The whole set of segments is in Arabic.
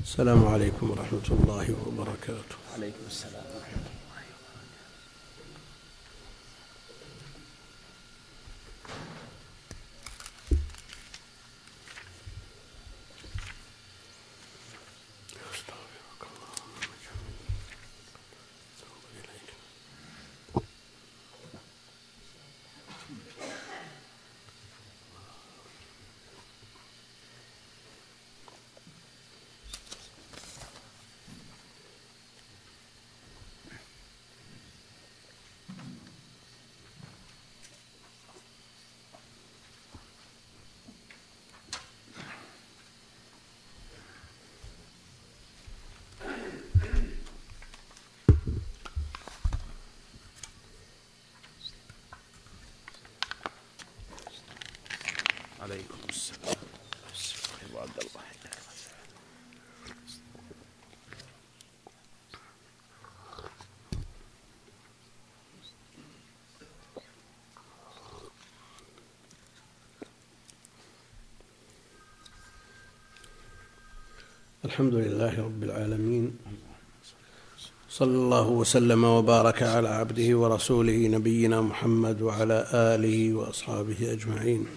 السلام عليكم ورحمة الله وبركاته. عليكم السلام ورحمة الله. عليكم السلام. أبو عبد الله. الحمد لله رب العالمين، صلى الله وسلم وبارك على عبده ورسوله نبينا محمد وعلى آله وأصحابه أجمعين.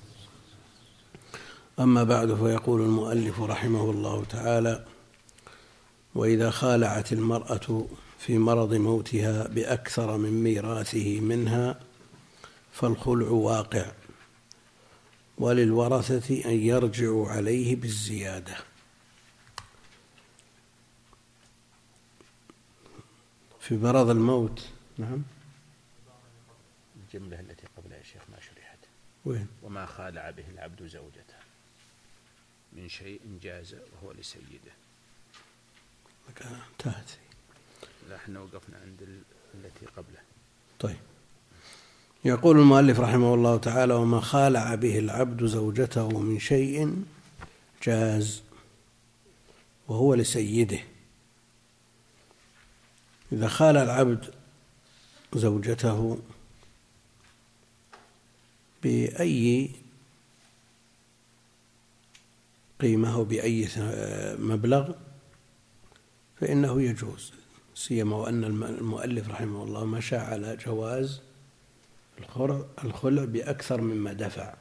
أما بعد، فيقول المؤلف رحمه الله تعالى: وإذا خالعت المرأة في مرض موتها بأكثر من ميراثه منها فالخلع واقع، وللورثة أن يرجعوا عليه بالزيادة. في مرض الموت. نعم. الجملة التي قبلها يا شيخ ما شرحت. وين؟ وما خالع به العبد زوجته من شيء جاز وهو لسيده. انتهت. لا، احنا وقفنا عند التي قبله. طيب، يقول المؤلف رحمه الله تعالى: وما خالع به العبد زوجته من شيء جاز وهو لسيده. إذا خالع العبد زوجته بأي قيمة أو بأي مبلغ فإنه يجوز، سيما وأن المؤلف رحمه الله مشى على جواز الخلع بأكثر مما دفع.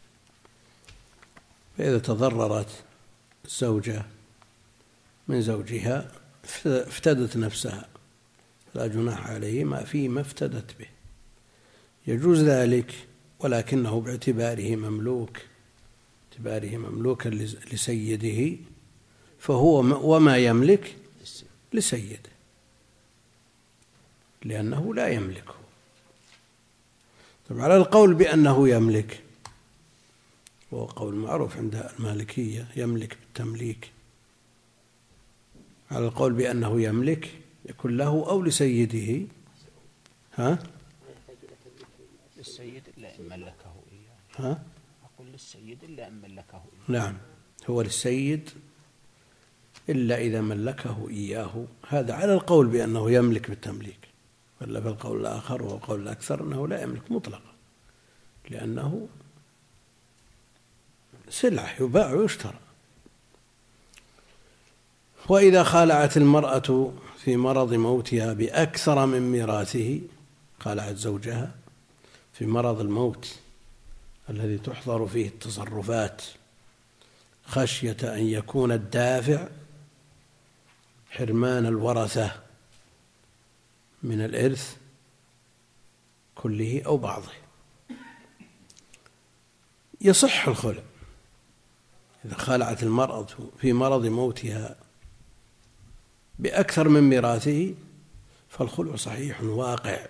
فإذا تضررت الزوجة من زوجها افتدت نفسها لا جناح عليه ما فيما افتدت به، يجوز ذلك، ولكنه باعتباره مملوكا لسيده، فهو وما يملك لسيده لأنه لا يملكه. طبعا على القول بأنه يملك، وهو قول معروف عند المالكية، يملك بالتمليك. على القول بأنه يملك يكون له أو لسيده. للسيد إلا إن ملكه إياه. أقول للسيد إلا إن ملكه إياه. نعم، هو للسيد إلا إذا ملكه إياه. هذا على القول بأنه يملك بالتمليك. ولا في القول الآخر وهو القول الأكثر أنه لا يملك مطلقا، لأنه سلعة يباع ويشترى. وإذا خالعت المرأة في مرض موتها بأكثر من ميراثه، خالعت زوجها في مرض الموت الذي تحظر فيه التصرفات خشية أن يكون الدافع حرمان الورثة من الإرث كله أو بعضه، يصح الخلع. إذا خالعت المرأة في مرض موتها بأكثر من ميراثه فالخلع صحيح واقع،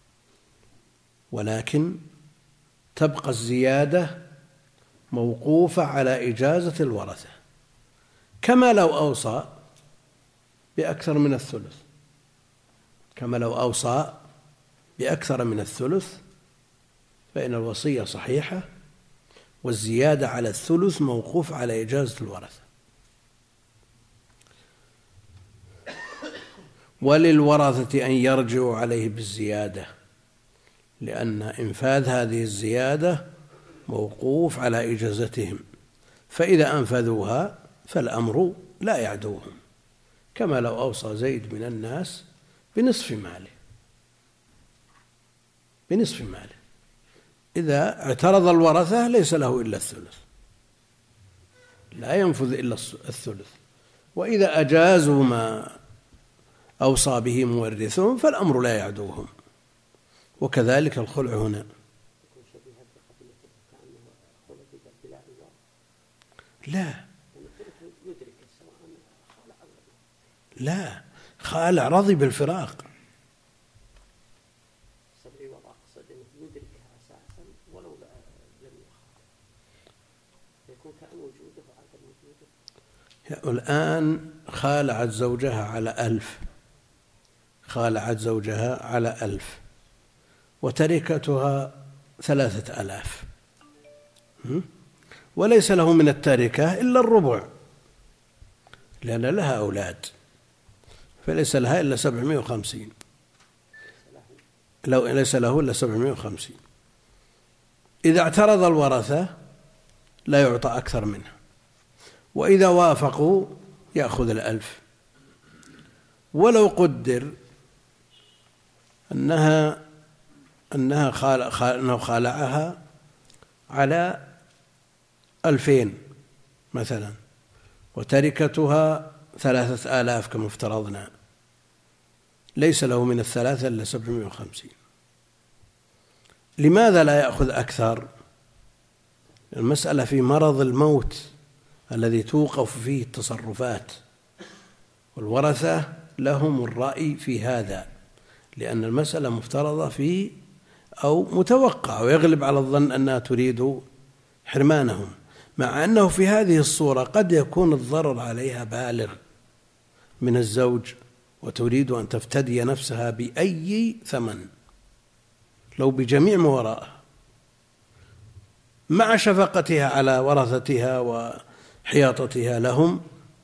ولكن تبقى الزيادة موقوفة على إجازة الورثة، كما لو أوصى بأكثر من الثلث. فإن الوصية صحيحة، والزيادة على الثلث موقوف على إجازة الورثة. وللورثة أن يرجعوا عليه بالزيادة، لأن إنفاذ هذه الزيادة موقوف على إجازتهم، فإذا أنفذوها فالأمر لا يعدوهم، كما لو أوصى زيد من الناس بنصف ماله إذا اعترض الورثة ليس له إلا الثلث، لا ينفذ إلا الثلث. وإذا أجازوا ما أوصى به مورثهم فالأمر لا يعدوهم. وكذلك الخلع هنا. لا خالع رضي بالفراق. الآن خالعت زوجها على 1000 وتركتها 3000 وليس له من التركة إلا الربع لأن لها أولاد، فليس لها إلا 750. ليس له إلا 750. إذا اعترض الورثة لا يعطى أكثر منها، وإذا وافقوا يأخذ 1000. ولو قدر أنه خالعها على 2000 مثلا وتركتها 3000 كما افترضنا، ليس له من الثلاثة إلا 750. لماذا لا يأخذ أكثر؟ المسألة في مرض الموت الذي توقف فيه التصرفات، والورثة لهم الرأي في هذا، لأن المسألة مفترضة فيه أو متوقع ويغلب على الظن أنها تريد حرمانهم، مع أنه في هذه الصورة قد يكون الضرر عليها بالغ من الزوج وتريد أن تفتدي نفسها بأي ثمن لو بجميع ما وراءها، مع شفقتها على ورثتها وحياطتها لهم،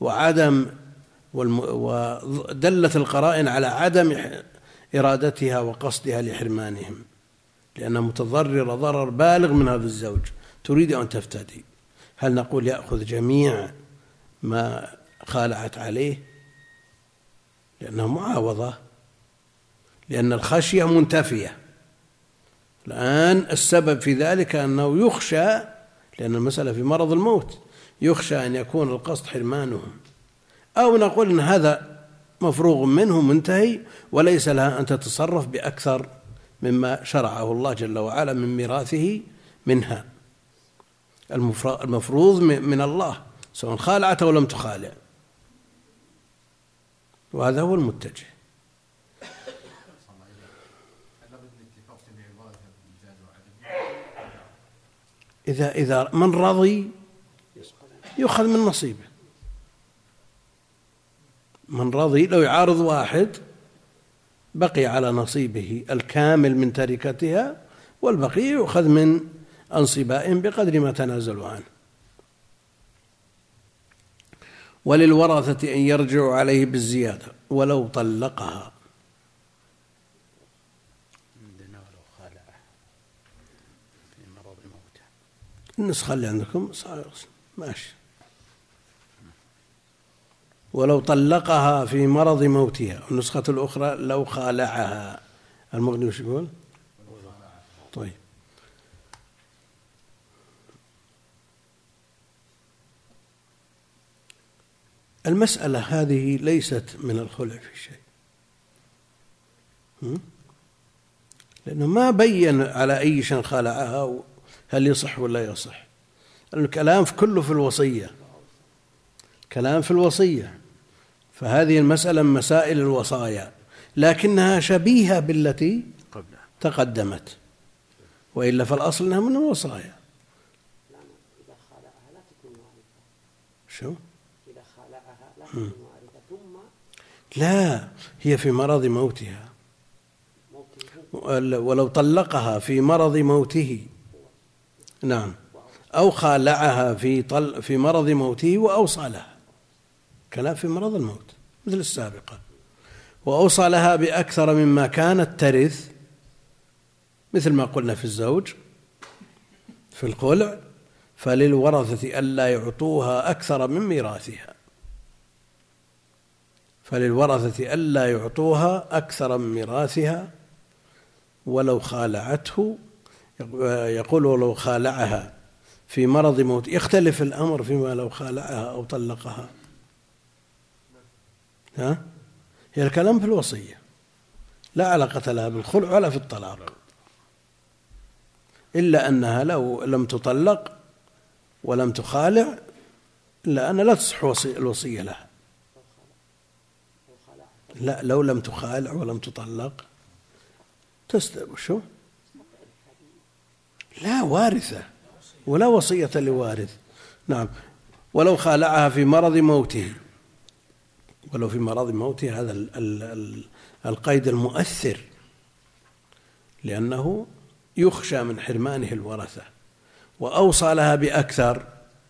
ودلت القرائن على عدم إرادتها وقصدها لحرمانهم، لأنها متضررة ضرر بالغ من هذا الزوج تريد أن تفتدي. هل نقول يأخذ جميع ما خالعت عليه؟ لأنها معاوضة، لأن الخشية منتفية. الآن السبب في ذلك أنه يخشى، لأن المسألة في مرض الموت، يخشى أن يكون القصد حرمانهم، أو نقول أن هذا مفروغ منه منتهي وليس لها أن تتصرف بأكثر مما شرعه الله جل وعلا من ميراثه منها، المفروض من الله سواء خالعت أو لم تخالع، وهذا هو المتجه. إذا من رضي يؤخذ من نصيبه، من رضي لو يعارض واحد بقي على نصيبه الكامل من تركتها، والبقية يؤخذ من أنصبائهم بقدر ما تنازلوا عنه. وللورثة أن يرجعوا عليه بالزيادة ولو طلقها. النسخة اللي عندكم ماشي. ولو طلقها في مرض موتها، والنسخة الأخرى لو خالعها. المغني وش يقول؟ طيب، المسألة هذه ليست من الخلع في شيء، لأنه ما بين على أي شيء خالعها هل يصح ولا يصح. الكلام كله في الوصية، كلام في الوصية، فهذه المسألة من مسائل الوصايا، لكنها شبيهة بالتي تقدمت، وإلا فالأصل أنها من الوصايا. شو؟ لا، هي في مرض موتها. ولو طلقها في مرض موته، نعم، أو خالعها في مرض موته وأوصى لها، كلام في مرض الموت مثل السابقة، وأوصى لها بأكثر مما كانت ترث، مثل ما قلنا في الزوج في الخلع، فللورثة ألا يعطوها أكثر من ميراثها، فللورثة ألا يعطوها أكثر من ميراثها ولو خالعته. يقول ولو خالعها في مرض موت. يختلف الأمر فيما لو خالعها أو طلقها. هي الكلام في الوصية، لا علاقة لها بالخلع ولا في الطلاق، إلا أنها لو لم تطلق ولم تخالع إلا أن لا تصح الوصية لها. لا، لو لم تخالع ولم تطلق شو؟ لا وارثة ولا وصية لوارث. نعم. ولو خالعها في مرض موته، ولو في مرض موته، هذا القيد المؤثر، لأنه يخشى من حرمانه الورثة. وأوصى لها بأكثر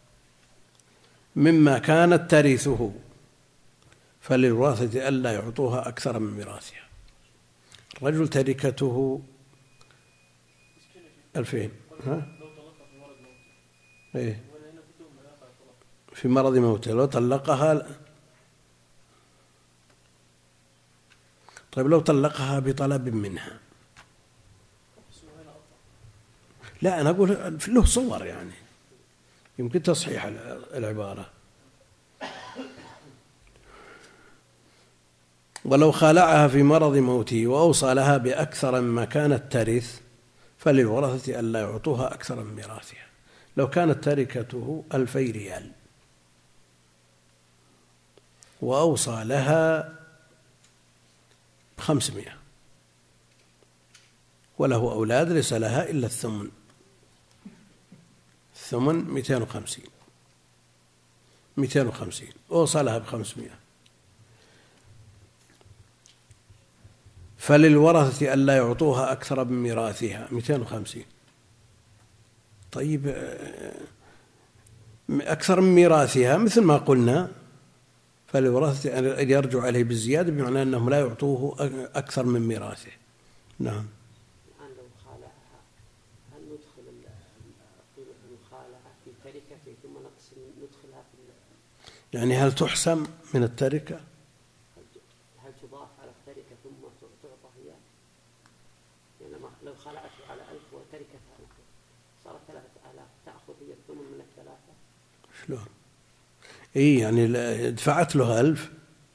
مما كانت ترثه، فللورثة ألا يعطوها أكثر من ميراثها. الرجل تركته 2000 إيه؟ في مرض موته لو طلقها. طيب لو طلقها بطلب منها، لا أنا أقول له صور يعني يمكن تصحيح العبارة. ولو خالعها في مرض موته وأوصى لها بأكثر مما كانت ترث، فللورثة ألا يعطوها أكثر من ميراثها. لو كانت تركته 2000 ريال وأوصى لها 500 وله أولاد ليس لها إلا الثمن 250 وأوصى لها 500، فللورثة ألا يعطوها أكثر من ميراثها 250. طيب أكثر من ميراثها مثل ما قلنا، فللورثة أن يرجع عليه بالزيادة، بمعنى أنهم لا يعطوه أكثر من ميراثه. نعم. الآن لو خالعها، هل ندخل المخالعة في تركته ثم ندخلها في يعني هل تحسم من التركة؟ هل تضاف على التركة ثم تعطى هي؟ يعني لو خلعته على 1000 وتركتها 1000 صارت 3000، تأخذ هي الثمن من الثلاثة؟ شلون؟ إيه يعني دفعت له 1000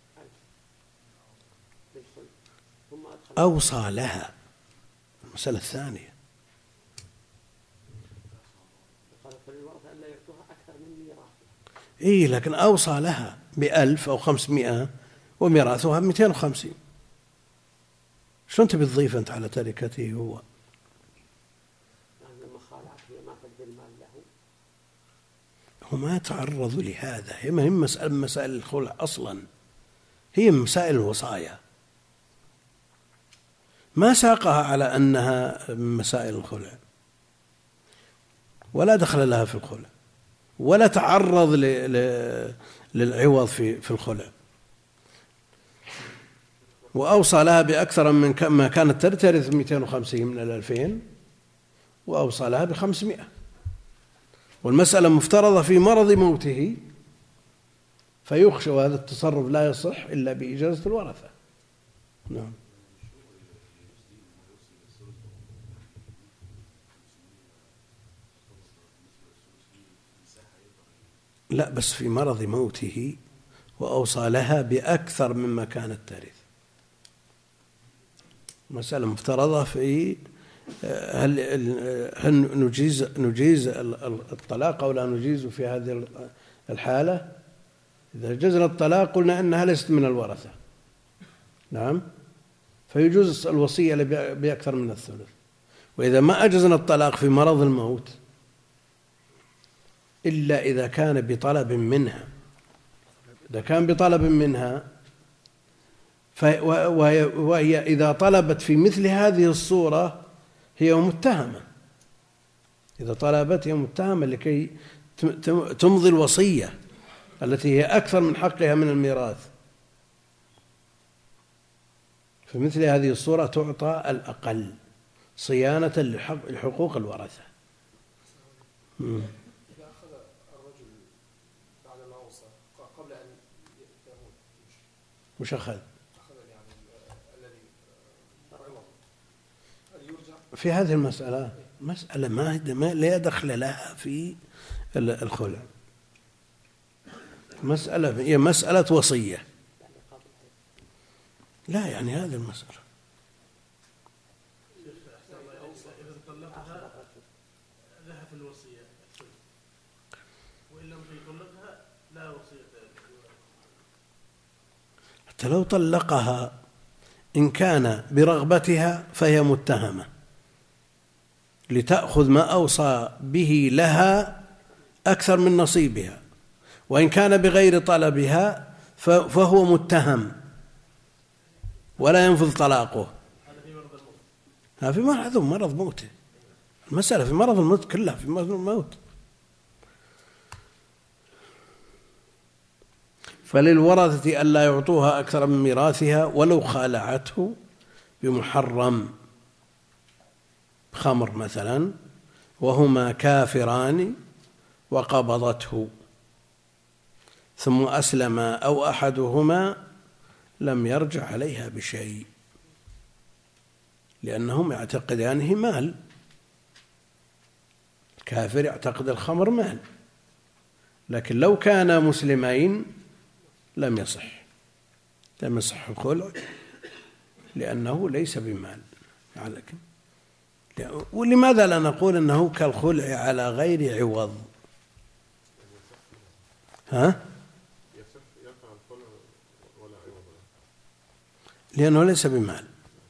أوصى لها. المسألة الثانية إيه، لكن أوصى لها ب1000 أو 500 وميراثها 250. شلون تبي تضيف أنت على تركته هو؟ هو ما تعرض لهذا، هي ما هي مسائل الخلع أصلا، هي مسائل الوصايا، ما ساقها على أنها من مسائل الخلع، ولا دخل لها في الخلع، ولا تعرض للعوض في الخلع. وأوصى لها بأكثر من ما كانت ترث 250 من 2000 وأوصى لها ب500، والمسألة مفترضة في مرض موته، فيخشى هذا التصرف لا يصح إلا بإجازة الورثة. نعم. لا، بس في مرض موته وأوصى لها بأكثر مما كانت ترث، مسألة مفترضة في هل نجيز الطلاق أو لا نجيز في هذه الحالة؟ إذا جزنا الطلاق قلنا أنها ليست من الورثة، نعم، فيجوز الوصية بأكثر من الثلث. وإذا ما أجزنا الطلاق في مرض الموت إلا إذا كان بطلب منها، إذا كان بطلب منها وهي إذا طلبت في مثل هذه الصورة هي متهمة، إذا طلبت هي متهمة لكي تمضي الوصية التي هي أكثر من حقها من الميراث. في مثل هذه الصورة تعطى الأقل صيانة لحقوق الورثة. إذا أخذ الرجل بعد ما أوصى قبل أن يموت وش أخذ؟ في هذه المسألة مسألة ما لا دخل لها في الخلع، مسألة هي مسألة وصية. لا يعني هذه المسألة إذا طلقها لها في الوصية، وإن لم يطلقها لا وصية. حتى لو طلقها إن كان برغبتها فهي متهمة لتأخذ ما أوصى به لها أكثر من نصيبها، وإن كان بغير طلبها فهو متهم ولا ينفذ طلاقه. هذا في مرض موته، المسألة في مرض الموت كلها في مرض الموت. فللورثة ألا يعطوها أكثر من ميراثها ولو خالعته بمحرم، خمر مثلا وهما كافران وقبضته ثم أسلم أو أحدهما لم يرجع عليها بشيء، لأنهم يعتقدانه مال. الكافر يعتقد الخمر مال، لكن لو كانا مسلمين لم يصح الخلع لأنه ليس بمال. ولماذا لا نقول أنه كالخلع على غير عوض؟ لأنه ليس بمال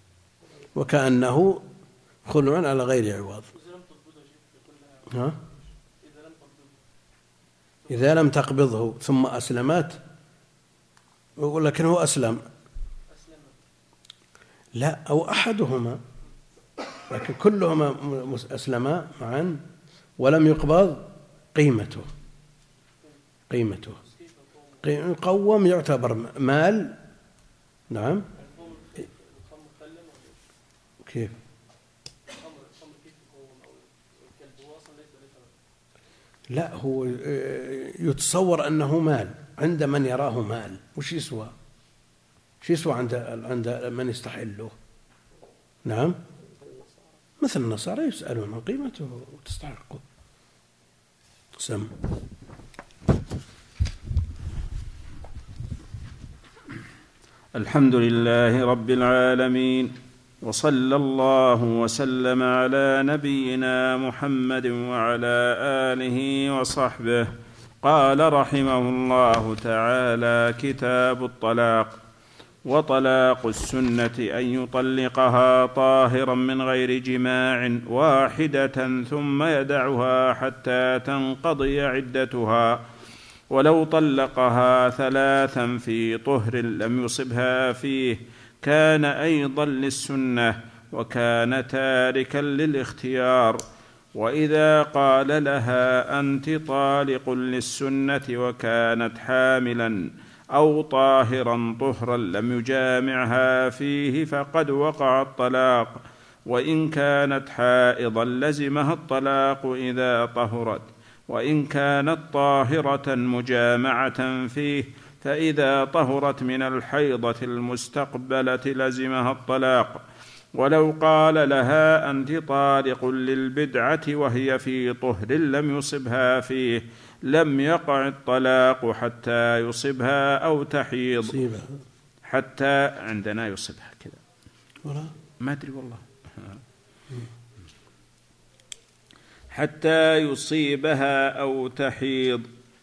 وكأنه خلع على غير عوض. إذا لم تقبضه ثم أسلمت، ولكن هو أسلم، لا أو أحدهما، لكن كلهما أسلما معا ولم يقبض قيمته قوم يعتبر مال. نعم. كيف؟ لا هو يتصور أنه مال عند من يراه مال. وش يسوى عند من يستحله؟ نعم، مثل النصارى يسألون عن قيمته وتستحقه. سم. الحمد لله رب العالمين، وصلى الله وسلم على نبينا محمد وعلى آله وصحبه. قال رحمه الله تعالى: كتاب الطلاق. وطلاق السنة أن يطلقها طاهرا من غير جماع واحدة ثم يدعها حتى تنقضي عدتها، ولو طلقها 3 في طهر لم يصبها فيه كان أيضا للسنة وكان تاركا للاختيار. وإذا قال لها أنت طالق للسنة وكانت حاملا أو طاهرا طهرا لم يجامعها فيه فقد وقع الطلاق، وإن كانت حائضا لزمها الطلاق إذا طهرت، وإن كانت طاهرة مجامعة فيه فإذا طهرت من الحيضة المستقبلة لزمها الطلاق. ولو قال لها أنت طالق للبدعة وهي في طهر لم يصبها فيه لم يقع الطلاق حتى يصبها أو تحيض. حتى عندنا يصبها كذا، ما أدري والله، حتى يصيبها أو تحيض.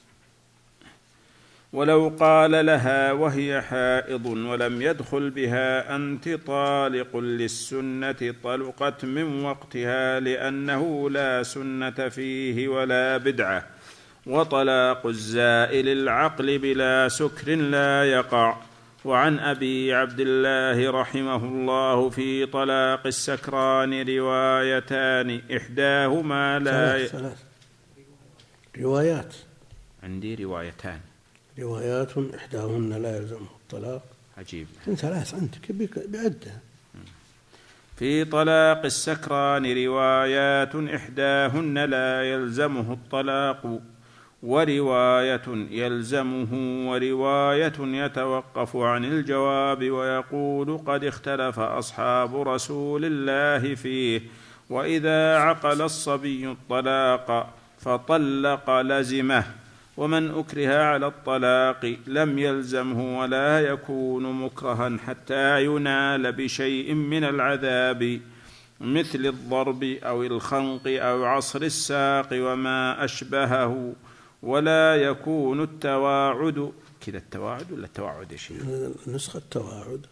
ولو قال لها وهي حائض ولم يدخل بها أنت طالق للسنة طلقت من وقتها لأنه لا سنة فيه ولا بدعة. وطلاق الزائل العقل بلا سكر لا يقع. وعن أبي عبد الله رحمه الله في طلاق السكران روايتان إحداهما لا ثلاث روايات، عندي روايتان، روايات إحداهن لا يلزمه الطلاق. عجيب، 3 عندك بعدها. في طلاق السكران روايات إحداهن لا يلزمه الطلاق، ورواية يلزمه ورواية يتوقف عن الجواب ويقول قد اختلف أصحاب رسول الله فيه. وإذا عقل الصبي الطلاق فطلق لزمه، ومن أكره على الطلاق لم يلزمه ولا يكون مكرها حتى ينال بشيء من العذاب مثل الضرب أو الخنق أو عصر الساق وما أشبهه، ولا يكون التواعد كذا. التواعد ولا التواعد يا شيخ؟ نسخة التواعد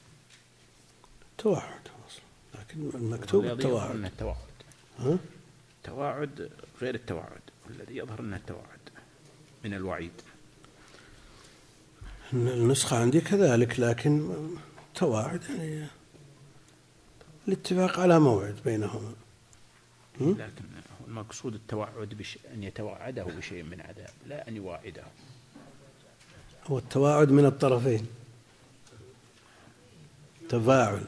لكن المكتوب التواعد. التواعد غير التواعد، والذي يظهر أنه التواعد من الوعيد. النسخة عندي كذلك، لكن تواعد يعني الاتفاق على موعد بينهما. لكن المقصود التوعد أن يتوعده بشيء من عذاب، لا أن يواعده. هو التواعد من الطرفين، تفاعل.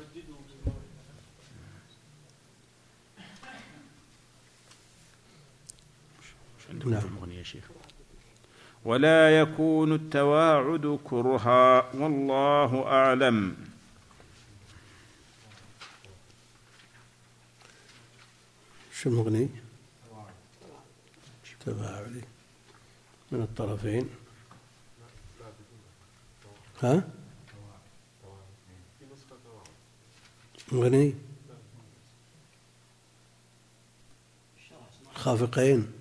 نعم. يا شيخ. ولا يكون التواعد كرها، والله أعلم. شو المغني؟ تفاعلي من الطرفين. ها؟ مغني خافقين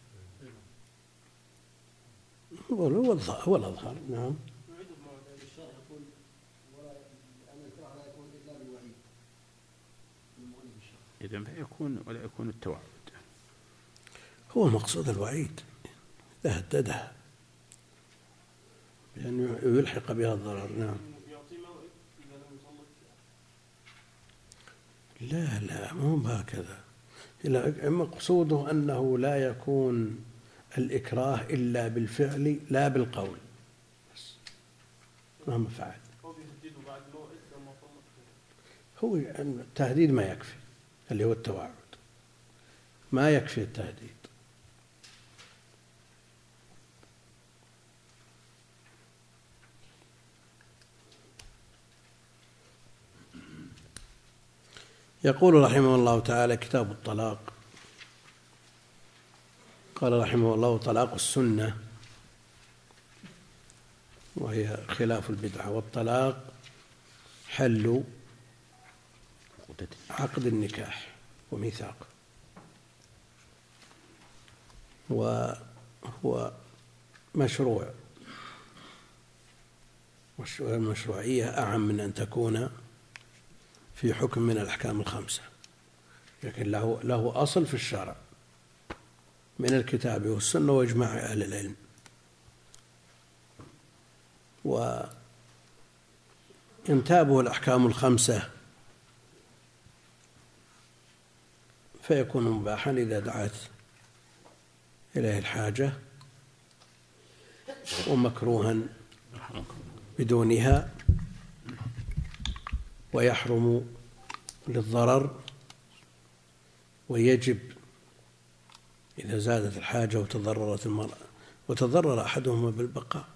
هو الأظهر. نعم. إذن فيكون ولا يكون التوعد. هو المقصود الوعيد إذا هددها بأن يلحق بها الضرر. نعم. لا مو هكذا. مقصوده أنه لا يكون الإكراه إلا بالفعل لا بالقول، بس مهما فعل. هو التهديد ما يكفي، اللي هو التوعد ما يكفي التهديد. يقول رحمه الله تعالى: كتاب الطلاق. قال رحمه الله: طلاق السنة، وهي خلاف البدعة. والطلاق حل عقد النكاح وميثاق، وهو مشروع، والمشروعية أعم من أن تكون في حكم من الأحكام الخمسة، لكن له أصل في الشرع من الكتاب والسنة وإجماع أهل العلم. وإنتابه الأحكام الخمسة فيكون مباحا إذا دعت إليه الحاجة، ومكروها بدونها، ويحرم للضرر، ويجب إذا زادت الحاجة وتضررت المرأة، وتضرر أحدهما بالبقاء.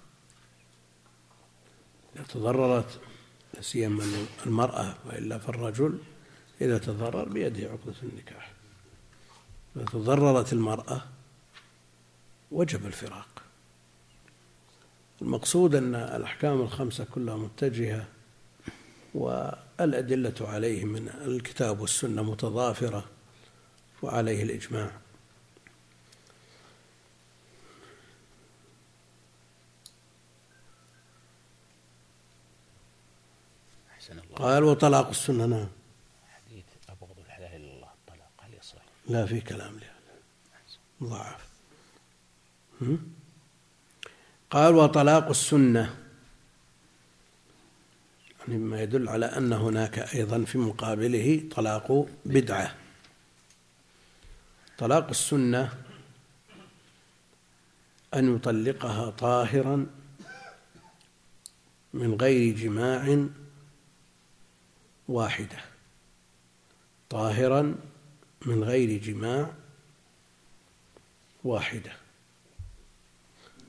إذا تضررت لا سيما المرأة، وإلا فالرجل إذا تضرر بيده عقدة النكاح. إذا تضررت المرأة وجب الفراق. المقصود أن الأحكام الخمسة كلها متجهة، والأدلة عليه من الكتاب والسنة متضافرة، وعليه الإجماع. قال: وطلاق السنة. نعم. حديث أبغض الحلال إلا الله الطلاق، هل يصح؟ لا، في كلام لهذا ضعف. قال: وطلاق السنة، يعني ما يدل على أن هناك أيضا في مقابله طلاق بدعة. طلاق السنة أن يطلقها طاهرا من غير جماع واحدة، طاهرا من غير جماع واحدة.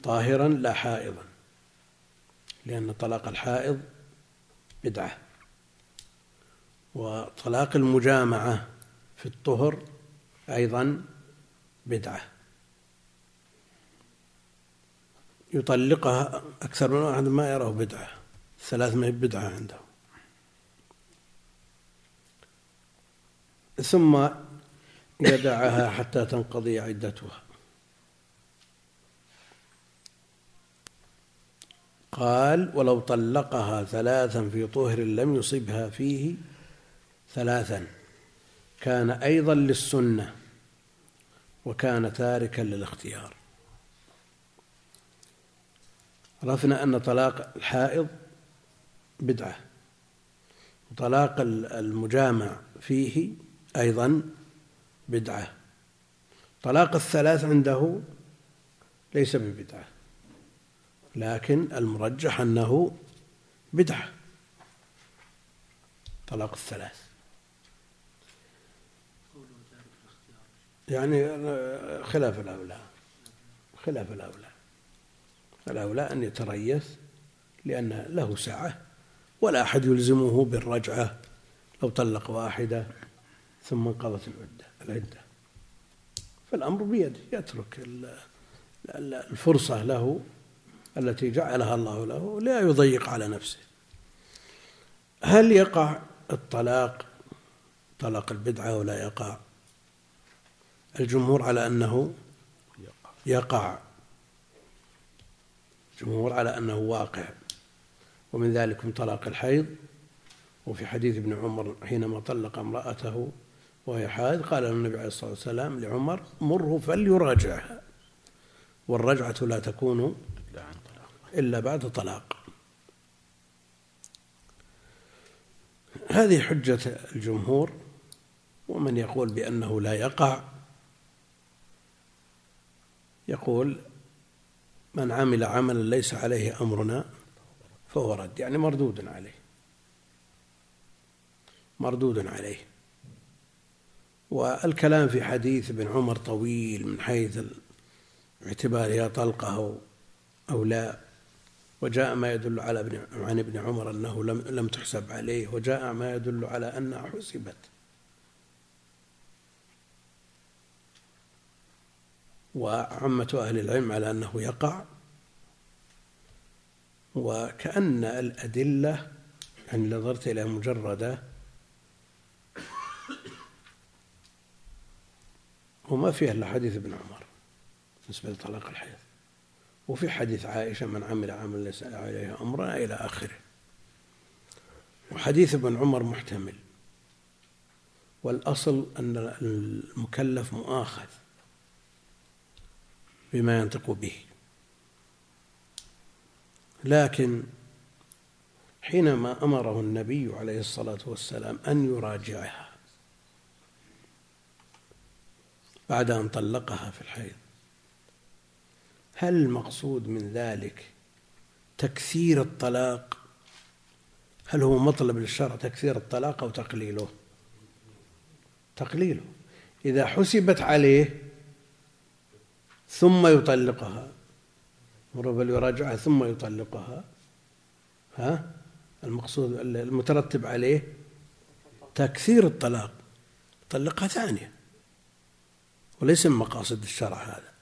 طاهرا لا حائضا، لأن طلاق الحائض بدعة، وطلاق المجامعة في الطهر أيضا بدعة. يطلقها أكثر من واحد ما يراه بدعة، 3 ما هي بدعة عنده. ثم يدعها حتى تنقضي عدتها. قال: ولو طلقها 3 في طهر لم يصبها فيه 3 كان أيضا للسنة وكان تاركا للاختيار. عرفنا أن طلاق الحائض بدعة، وطلاق المجامع فيه أيضا بدعة. طلاق ال3 عنده ليس ببدعة، لكن المرجح أنه بدعة، طلاق ال3 يعني خلاف الأولى. الأولى أن يتريث لأن له سعة، ولا أحد يلزمه بالرجعة لو طلق واحدة ثم انقضت العدة، فالأمر بيده، يترك الفرصة له التي جعلها الله له، لا يضيق على نفسه. هل يقع الطلاق طلاق البدعة ولا يقع؟ الجمهور على أنه يقع، الجمهور على أنه واقع، ومن ذلك من طلاق الحيض. وفي حديث ابن عمر حينما طلق امرأته وهي حائض قال النبي عليه الصلاة والسلام لعمر: مره فليراجعها، والرجعة لا تكون إلا بعد طلاق. هذه حجة الجمهور. ومن يقول بأنه لا يقع يقول: من عمل عملا ليس عليه أمرنا فهو رد، يعني مردود عليه. والكلام في حديث ابن عمر طويل من حيث اعتبارها طلقه أو لا، وجاء ما يدل على عن ابن عمر أنه لم تحسب عليه، وجاء ما يدل على أنها حسبت. وعامة أهل العلم على أنه يقع، وكأن الأدلة يعني نظرت إلى مجردة وما فيها إلا حديث ابن عمر بالنسبة لطلاق الحيض، وفي حديث عائشة: من عمل عملا ليس عليه أمرنا إلى آخره. وحديث ابن عمر محتمل، والأصل أن المكلف مؤاخذ بما ينطق به، لكن حينما أمره النبي عليه الصلاة والسلام أن يراجعها بعد أن طلقها في الحيض، هل المقصود من ذلك تكثير الطلاق؟ هل هو مطلب للشرع تكثير الطلاق أو تقليله؟ تقليله. إذا حسبت عليه ثم يطلقها، مرة يراجعها ثم يطلقها، المقصود المترتب عليه تكثير الطلاق، طلقها ثانية، وليس من مقاصد الشرع هذا.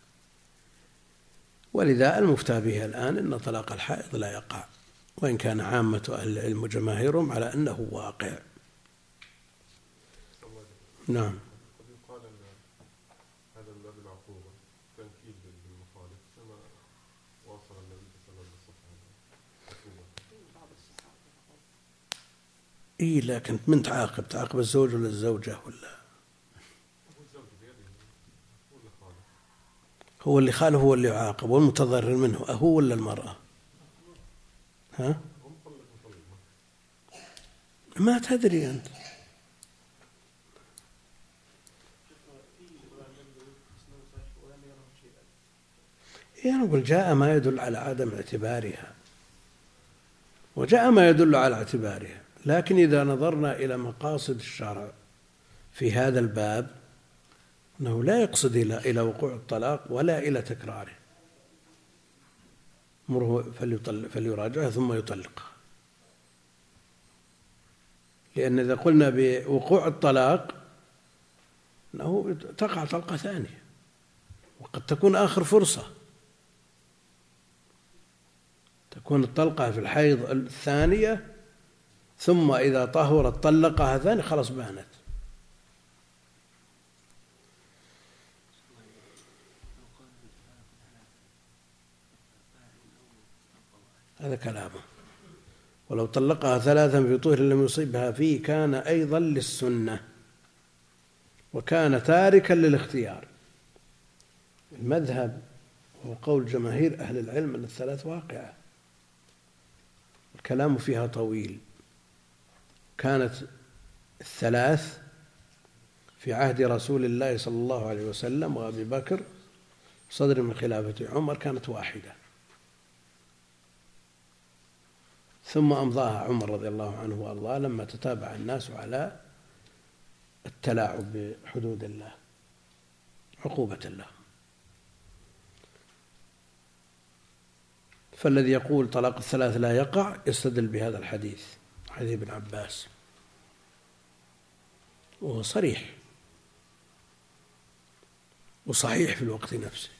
ولذا المفتى به الآن أن طلاق الحائض لا يقع، وإن كان عامة أهل العلم وجماهيرهم على أنه واقع. نعم. يقال أن هذا من باب العقوبة تنكيل بالمخالف كما واصل النبي صلى الله عليه وسلم. لكن من تعاقب الزوج ولا الزوجة ولا؟ هو اللي خالف هو اللي يعاقب، والمتضرر منه هو ولا المرأة؟ ما تدري أنت. نقول جاء ما يدل على عدم اعتبارها، وجاء ما يدل على اعتبارها، لكن إذا نظرنا إلى مقاصد الشرع في هذا الباب أنه لا يقصد إلى وقوع الطلاق ولا إلى تكراره، مره فليراجعها ثم يطلقها، لأن إذا قلنا بوقوع الطلاق أنه تقع طلقة ثانية وقد تكون آخر فرصة، تكون الطلقة في الحيض الثانية ثم إذا طهرت طلقها ثاني خلاص بانت. هذا كلامه. ولو طلقها ثلاثا في طهر لم يصيبها فيه كان أيضا للسنة وكان تاركا للاختيار. المذهب هو قول جماهير أهل العلم أن الثلاث واقعة، الكلام فيها طويل. كانت الثلاث في عهد رسول الله صلى الله عليه وسلم وأبي بكر صدر من خلافة عمر كانت واحدة، ثم أمضاها عمر رضي الله عنه وأرضاه لما تتابع الناس على التلاعب بحدود الله عقوبة له. فالذي يقول طلاق الثلاث لا يقع يستدل بهذا الحديث، حديث ابن عباس، وهو صريح وصحيح في الوقت نفسه،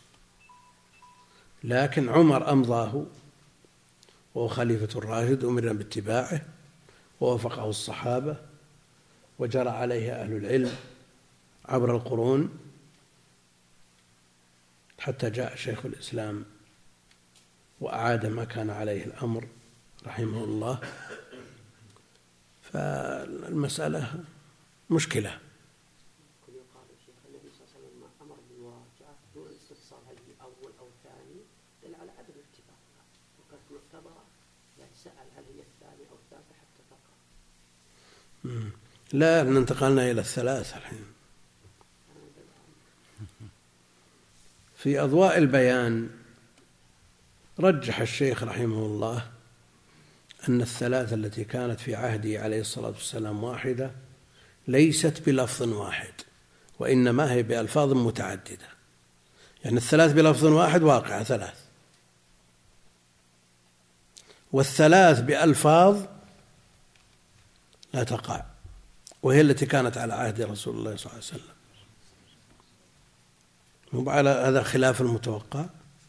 لكن عمر أمضاه وهو خليفة الراشد أمرنا باتباعه ووافقه الصحابة وجرى عليه أهل العلم عبر القرون حتى جاء شيخ الإسلام وأعاد ما كان عليه الأمر رحمه الله. فالمسألة مشكلة. يقال الشيخ النبي صلى الله عليه وسلم أمر بالمراجعة دون الاستفصال هل هي أول أو ثاني دل على عدم الاتفاق، وقد معتبرة يتساءل هل هي الثانية أو الثالثة حتى تقع. لا، انتقلنا إلى الثلاث الحين. في أضواء البيان رجح الشيخ رحمه الله أن الثلاث التي كانت في عهده عليه الصلاة والسلام واحدة ليست بلفظ واحد، وإنما هي بألفاظ متعددة. يعني الثلاث بلفظ واحد واقع ثلاث، والثلاث بألفاظ لا تقع، وهي التي كانت على عهد رسول الله صلى الله عليه وسلم. وعلى هذا خلاف المتوقع.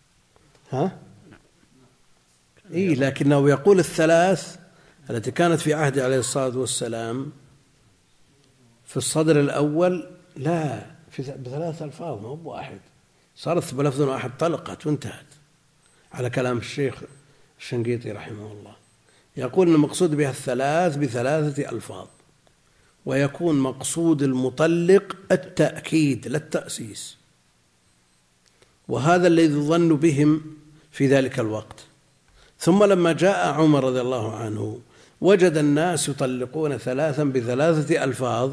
لكنه يقول الثلاث التي كانت في عهد عليه الصلاة والسلام في الصدر الأول لا بثلاث ألفاظ ما هو بواحد، صارت بلفظ واحد طلقت وانتهت، على كلام الشيخ الشنقيطي رحمه الله. يقول أن المقصود بها الثلاث بثلاثة ألفاظ، ويكون مقصود المطلق التأكيد لا التأسيس، وهذا الذي ظن بهم في ذلك الوقت. ثم لما جاء عمر رضي الله عنه وجد الناس يطلقون ثلاثا بثلاثة ألفاظ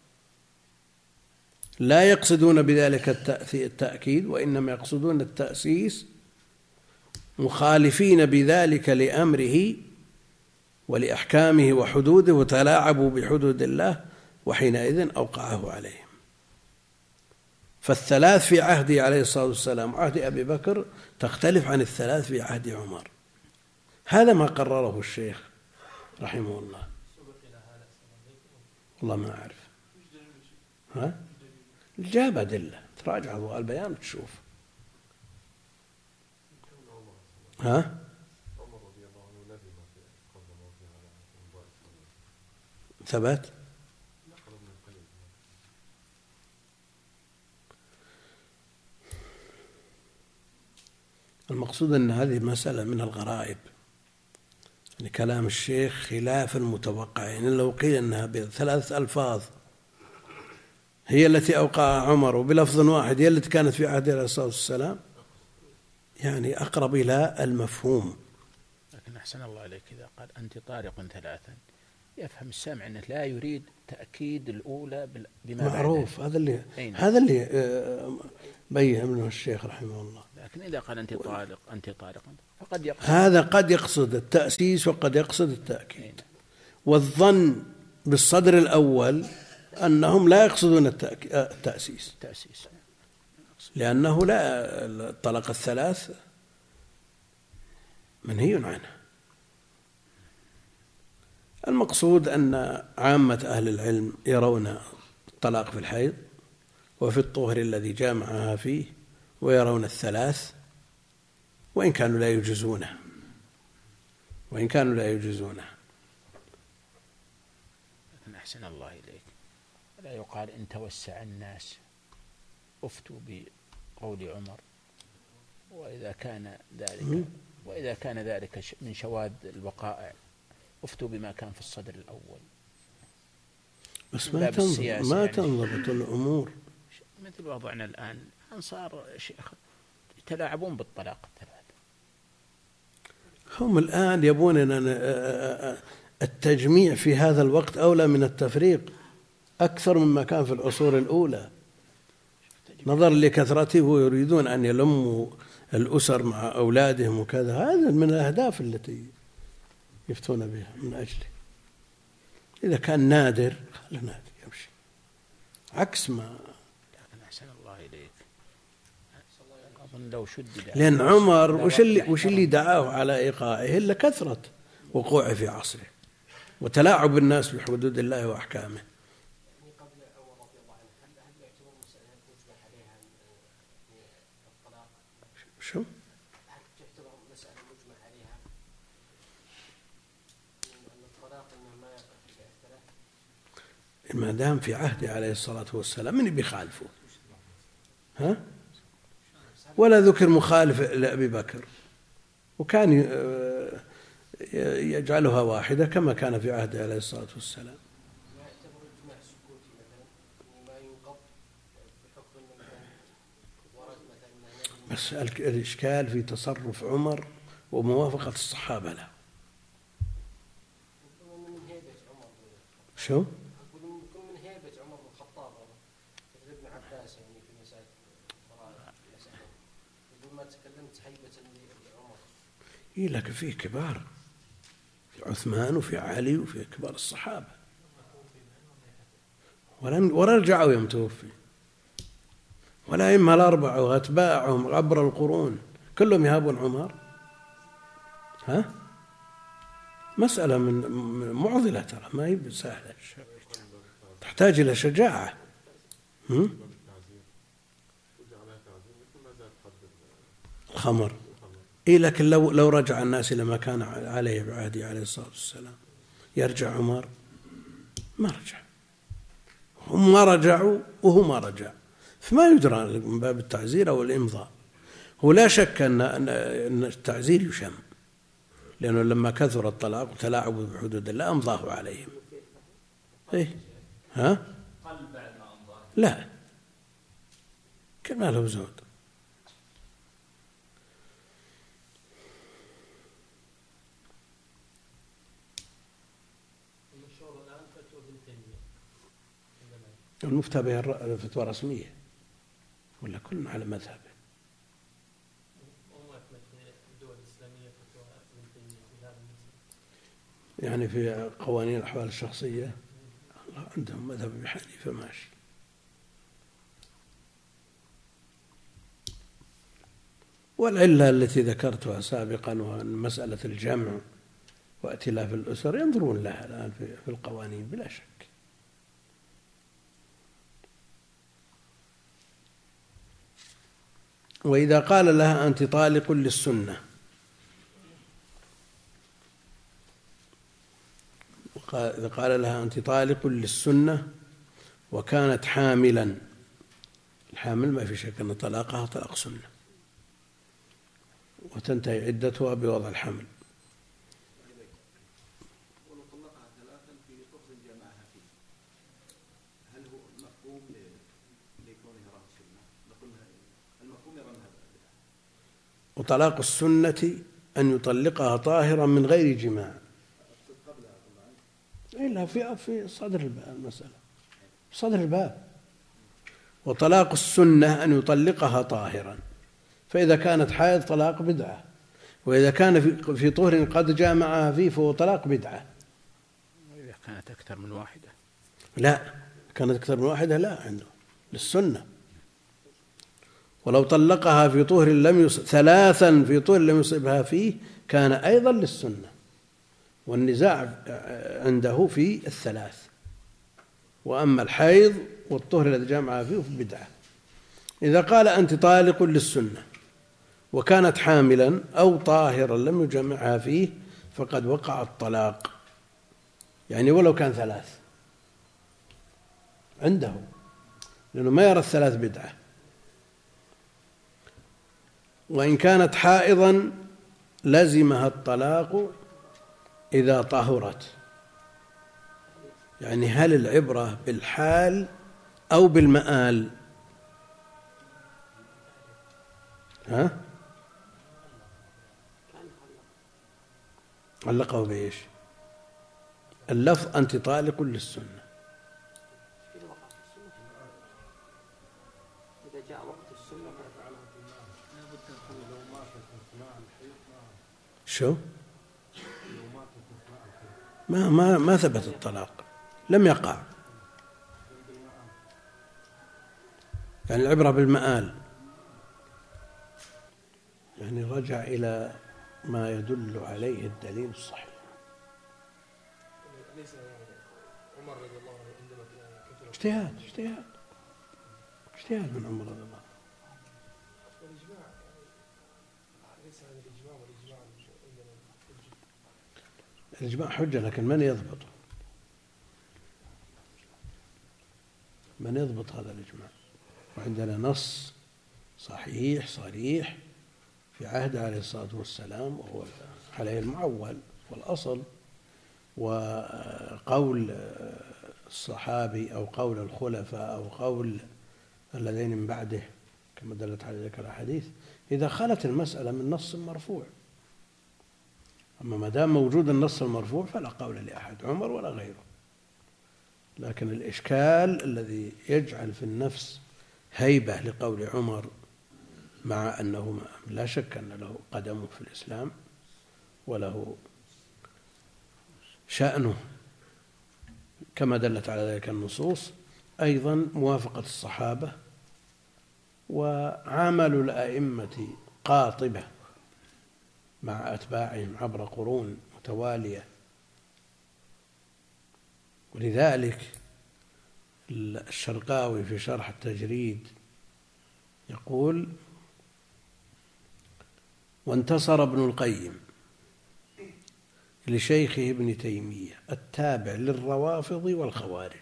لا يقصدون بذلك التأكيد وإنما يقصدون التأسيس، مخالفين بذلك لأمره ولأحكامه وحدوده، وتلاعبوا بحدود الله، وحينئذ أوقعه عليهم. فالثلاث في عهده عليه الصلاة والسلام وعهد أبي بكر تختلف عن الثلاث في عهد عمر. هذا ما قرره الشيخ رحمه الله. والله ما أعرف. جاب أدلة، تراجع أضواء البيان وتشوف. ثبت. المقصود أن هذه مسألة من الغرائب، يعني كلام الشيخ خلاف المتوقع. يعني لو قيل أنها بثلاث ألفاظ هي التي أوقع عمر وبلفظ واحد هي التي كانت في عهد عليه الصلاة والسلام، يعني أقرب إلى المفهوم. لكن أحسن الله عليك إذا قال أنت طارق ثلاثا يفهم السامع أنه لا يريد تأكيد الأولى بما معروف. هذا اللي بين منه الشيخ رحمه الله. لكن إذا قال أنت طارق فقد يقصد هذا قد يقصد التأسيس وقد يقصد التأكيد. والظن بالصدر الأول أنهم لا يقصدون التأسيس، لأنه لا طلق الثلاث منهي عنه. المقصود أن عامة أهل العلم يرون الطلاق في الحيض وفي الطهر الذي جامعها فيه، ويرون الثلاث وإن كانوا لا يجوزونه. لكن أحسن الله إليك، لا يقال إن توسع الناس أفتوا بقول عمر، وإذا كان ذلك من شواذ الوقائع أفتوا بما كان في الصدر الأول. بس ما تنضبط الأمور مثل وضعنا الآن، صار شيخ يتلاعبون بالطلاق الثلاث. هم الآن يبون التجميع في هذا الوقت أولى من التفريق أكثر مما كان في العصور الأولى، نظرا لكثرته، ويريدون أن يلموا الأسر مع أولادهم وكذا. هذا من الأهداف التي يفتون بها من أجله. إذا كان نادر خلي نادر يمشي، عكس ما. لكن أحسن الله إليك، أظن لو شدد، لأن عمر وش اللي دعاه على إيقاعه إلا كثرة وقوعه في عصره وتلاعب الناس بحدود الله وأحكامه. قبل عمر رضي الله عنه هل يعتبر مسألة مجمع عليها الطلاق؟ شو؟ هل تعتبر مسألة مجمع عليها أن الطلاق إنه ما يقع في الثلاث؟ ما دام في عهده عليه الصلاة والسلام من بيخالفه؟ ها؟ ولا ذكر مخالف لأبي بكر، وكان يجعلها واحدة كما كان في عهده عليه الصلاة والسلام. ما يعتبر اجماع سكوتي مثلا، ما ينقض بحكم انه مثلا ورد مثلا. بس الإشكال في تصرف عمر وموافقة الصحابة له. من هيبة عمر. شو؟ يكون من هيبة عمر بن الخطاب مثل ابن عباس يعني في مسألة مسألة. يقول ما تكلمت هيبة لعمر. إيه لكن فيه كبار، في عثمان وفي علي وفي كبار الصحابة، ولا رجعوا يوم توفي، ولا إما الأربعة وأتباعهم عبر القرون كلهم يهابون عمر. ها؟ مسألة من معضلة، ترى ما هي سهلة، تحتاج إلى شجاعة. الخمر إيه، لكن لو رجع الناس إلى ما كان عليه بعهده عليه الصلاة والسلام يرجع عمر؟ ما رجع، هم ما رجعوا وهو ما رجع، فما يدرى من باب التعزير أو الإمضاء. هو لا شك أن التعزير يشم، لأنه لما كثر الطلاق وتلاعبوا بحدود الله أمضاه عليهم. إيه؟ ها؟ لا، كما له زود. المفتى بها فتوى رسمية ولا كلنا على مذهبه؟ يعني في قوانين الأحوال الشخصية عندهم مذهب أبي حنيفة ماشي. والعلة التي ذكرتها سابقا وأن مسألة الجمع وائتلاف الأسر ينظرون لها الآن في القوانين بلا شك. وإذا قال لها أنت طالق للسنة، إذا قال لها أنت طالق للسنة وكانت حاملا، الحامل ما في شك أن طلاقها طلاق سنة وتنتهي عدتها بوضع الحمل. ولو طلقها ثلاثا في طهر جمعها فيه، هل هو مفهوم لكونها رأى السنة؟ نقولها المفهوم يرى أنها بدعة. وطلاق السنة أن يطلقها طاهرا من غير جماع. إلا في صدر الباب المسألة، صدر الباب. وطلاق السنة أن يطلقها طاهرا، فإذا كانت حائض طلاق بدعة، وإذا كان في طهر قد جامعها فيه فهو طلاق بدعة. إذا كانت أكثر من واحدة لا، كانت أكثر من واحدة لا عنده للسنة. ولو طلقها في طهر لم ثلاثا في طهر لم يصبها فيه كان أيضا للسنة، والنزاع عنده في الثلاث. وأما الحيض والطهر الذي جامعها فيه بدعة. إذا قال أنت طالق للسنة وكانت حاملا أو طاهرا لم يجامعها فيه فقد وقع الطلاق، يعني ولو كان ثلاث عنده، لأنه ما يرى الثلاث بدعة. وإن كانت حائضا لزمها الطلاق إذا طهرت. يعني هل العبرة بالحال أو بالمآل؟ ها؟ علقه بإيش؟ اللفظ أنت طالق للسنة. إذا جاء وقت السنة شو؟ ما ثبت الطلاق، لم يقع. يعني العبرة بالمآل، يعني رجع إلى ما يدل عليه الدليل الصحيح. ليس عمر رضي الله عنه عندما اجتهاد من عمر رضي الله عنه. والإجماع ليس هذا الإجماع، والإجماع الإجماع حجة، لكن من يضبط هذا الإجماع؟ وعندنا نص صحيح صريح في عهد عليه الصلاة والسلام وهو عليه المعول والأصل، وقول الصحابي أو قول الخلفاء أو قول الذين من بعده كما دلت على ذلك الأحاديث إذا خلت المسألة من نص مرفوع. أما ما دام موجود النص المرفوع فلا قول لأحد، عمر ولا غيره. لكن الإشكال الذي يجعل في النفس هيبة لقول عمر، مع أنه لا شك أن له قدمه في الإسلام وله شأنه كما دلت على ذلك النصوص، أيضا موافقة الصحابة وعمل الأئمة قاطبة مع أتباعهم عبر قرون متوالية. ولذلك الشرقاوي في شرح التجريد يقول: وانتصر ابن القيم لشيخه ابن تيمية التابع للروافض والخوارج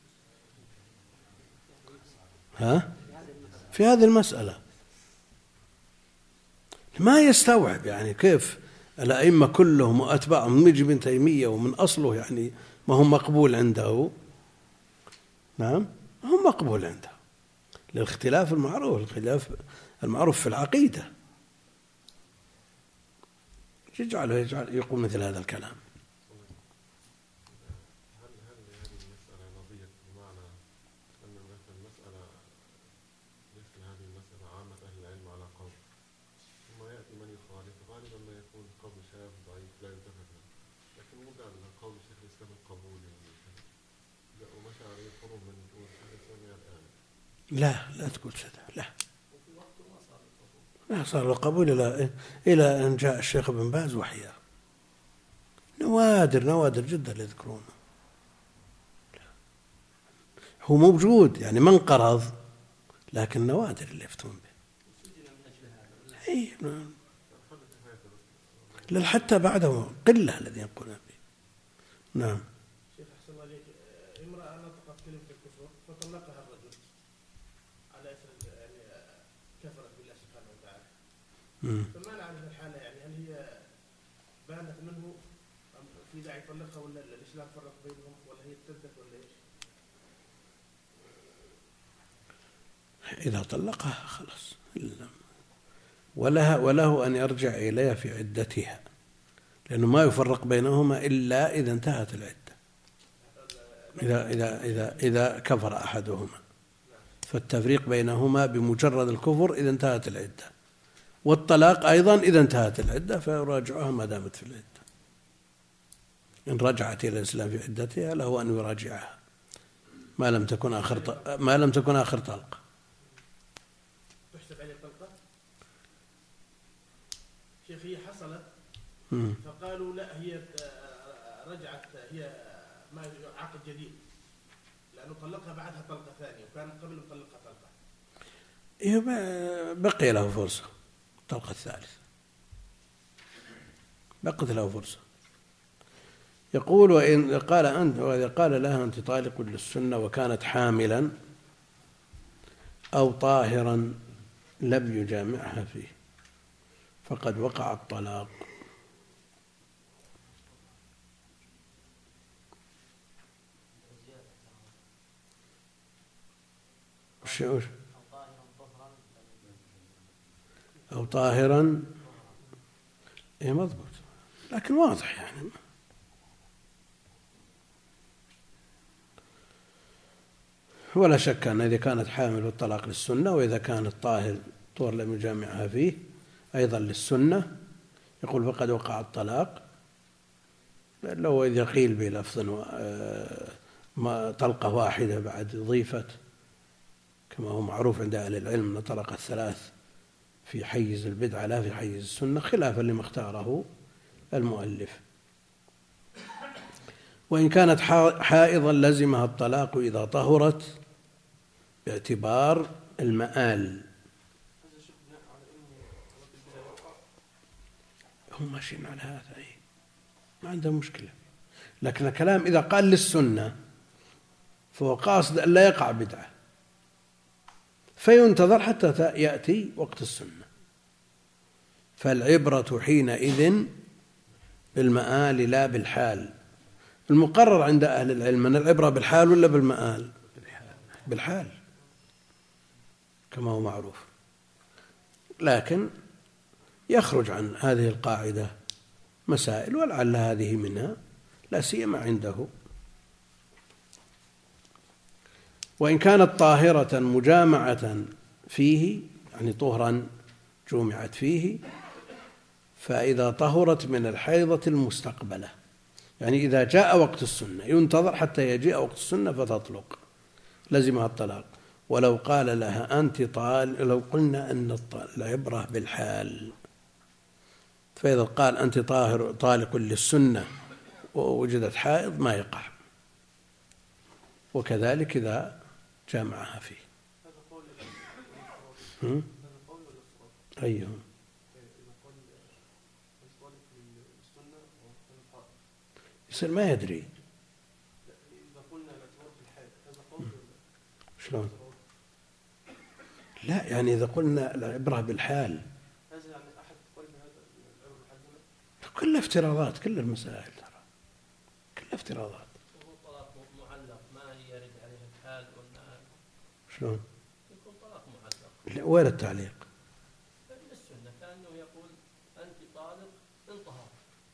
في هذه المسألة. ما يستوعب يعني كيف الأئمة كلهم وأتباعهم من ابن تيمية ومن أصله يعني ما هم مقبول عنده. نعم، هم مقبول عنده للاختلاف المعروف، الخلاف المعروف في العقيدة يجعل يقول مثل هذا الكلام. هل هذه المسألة نظرية بمعنى أن المسألة ليس هذه المسألة عامة أهل العلم على قول، ثم يأتي من يخالف، غالبا ما يكون قول شاذ ضعيف لا يلتفت له، لكن وضع قول شيخ الإسلام القبولي ومشى عليه قرون من دون شيخ الإسلام الآن. لا تقول كذا، لا صار القبول إلى أن جاء الشيخ ابن باز وحياه. نوادر جدا اللي يذكرونه. هو موجود يعني من قرض، لكن نوادر اللي يفتون به. حتى بعده قلة الذين يقولون به. نعم. شيخ أحسن الله عليك، امرأة نطقت كلمة الكفر فطلقها الرجل على إثر يعني كفرت بالله سبحانه وتعالى. فما نعرف الحالة، يعني هل هي بانت منه في داعي يطلقها ولا الإسلام فرق بينهم، ولا هي ارتدت ولا إيش؟ إذا طلقها خلاص وله أن يرجع إليها في عدتها، لأنه ما يفرق بينهما إلا إذا انتهت العدة. إذا كفر أحدهما فالتفريق بينهما بمجرد الكفر إذا انتهت العدة، والطلاق أيضا إذا انتهت العدة فيراجعها ما دامت في العدة. إن رجعت إلى الإسلام في عدتها له أن يراجعها ما لم تكن آخر طلقة. تحسب عليه طلقة؟ شيخ هي حصلت فقالوا لا، هي رجعت، هي ما عقد جديد، لأنه طلقها بعدها طلقة ثانية وكان قبل طلقها طلقة. بقي له فرصة، الطلقة الثالثة بقت له فرصة. يقول وإذا قال لها أنت طالق للسنة وكانت حاملا أو طاهرا لم يجامعها فيه فقد وقع الطلاق. أو طاهرا إيه مضبوط، لكن واضح يعني. ولا شك أن إذا كانت حامل والطلاق للسنة، وإذا كانت طهر لم يجامعها فيه أيضا للسنة، يقول فقد وقع الطلاق. لو إذا قيل بلفظ طلقة واحدة بعد ضيفت، كما هو معروف عند أهل العلم أن طلقة الثلاث في حيز البدعة لا في حيز السنة، خلافا لما اختاره المؤلف. وإن كانت حائضا لزمها الطلاق إذا طهرت باعتبار المآل. هم ماشيين على هذا، ما عندهم مشكلة، لكن الكلام إذا قال للسنة فهو قاصد أن لا يقع بدعة، فينتظر حتى يأتي وقت السنة. فالعبرة حينئذ بالمآل لا بالحال. المقرر عند أهل العلم أن العبرة بالحال ولا بالمآل؟ بالحال كما هو معروف، لكن يخرج عن هذه القاعدة مسائل، ولعل هذه منها، لا سيما عنده. وإن كانت طاهرة مجامعة فيه، يعني طهرا جمعت فيه، فإذا طهرت من الحيضة المستقبلة، يعني إذا جاء وقت السنة ينتظر حتى يجيء وقت السنة فتطلق، لزمها الطلاق. ولو قال لها أنت لو قلنا أن العبرة بالحال، فإذا قال أنت طالق للسنة ووجدت حائض ما يقع، وكذلك إذا جامعها فيه. أيهم يصير ما يدري شلون. لا يعني إذا قلنا العبرة بالحال كل افتراضات، كل المسائل ترى كل افتراضات. طلاق معلق ما يرد عليه الحال والمآل. شلون؟ يكون طلاق معلق. وين التعليق؟ السنة كأنه يقول أنت طالق انطهر.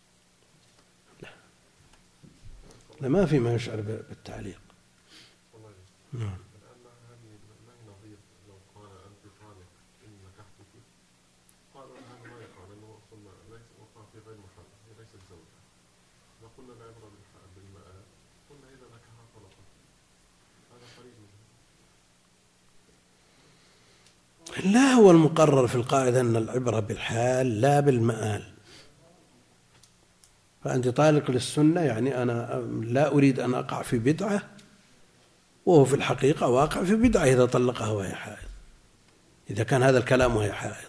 لا ما في ما يشعر بالتعليق. نعم. لا هو المقرر في القاعدة أن العبرة بالحال لا بالمآل. فأنت طالق للسنة يعني أنا لا أريد أن أقع في بدعة، وهو في الحقيقة واقع في بدعة إذا طلقها وهي حائض، إذا كان هذا الكلام وهي حائض.